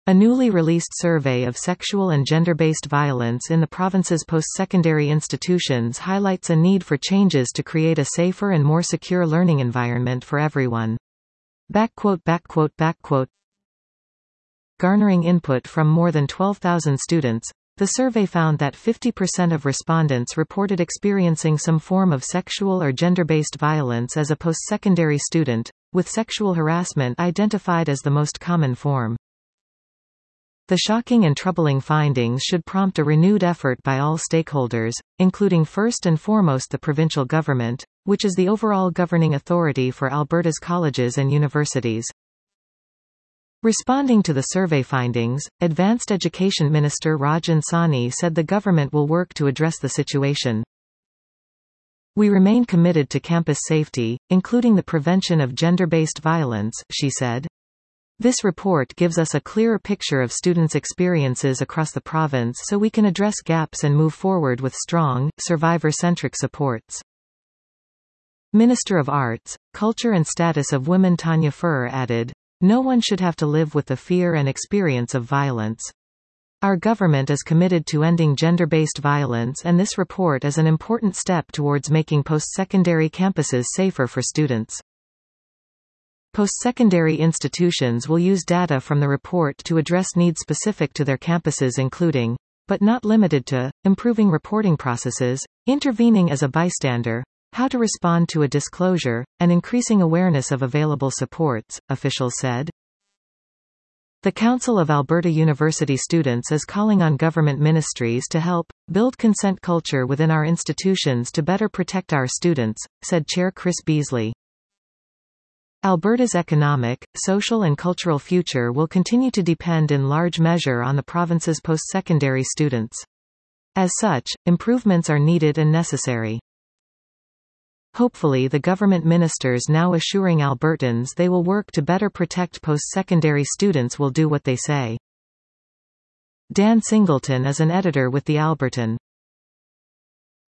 A newly released survey of sexual and gender-based violence in the province's post-secondary institutions highlights a need for changes to create a safer and more secure learning environment for everyone. Garnering input from more than 12,000 students, the survey found that 50% of respondents reported experiencing some form of sexual or gender-based violence as a post-secondary student, with sexual harassment identified as the most common form. The shocking and troubling findings should prompt a renewed effort by all stakeholders, including first and foremost the provincial government, which is the overall governing authority for Alberta's colleges and universities. Responding to the survey findings, Advanced Education Minister Raj Ansani said the government will work to address the situation. "We remain committed to campus safety, including the prevention of gender-based violence," she said. "This report gives us a clearer picture of students' experiences across the province so we can address gaps and move forward with strong, survivor-centric supports." Minister of Arts, Culture and Status of Women Tanya Furr added, "No one should have to live with the fear and experience of violence. Our government is committed to ending gender-based violence, and this report is an important step towards making post-secondary campuses safer for students." Post-secondary institutions will use data from the report to address needs specific to their campuses including, but not limited to, improving reporting processes, intervening as a bystander, how to respond to a disclosure, and increasing awareness of available supports, officials said. The Council of Alberta University Students is calling on government ministries to help build consent culture within our institutions to better protect our students, said Chair Chris Beasley. Alberta's economic, social and cultural future will continue to depend in large measure on the province's post-secondary students. As such, improvements are needed and necessary. Hopefully the government ministers now assuring Albertans they will work to better protect post-secondary students will do what they say. Dan Singleton is an editor with The Albertan.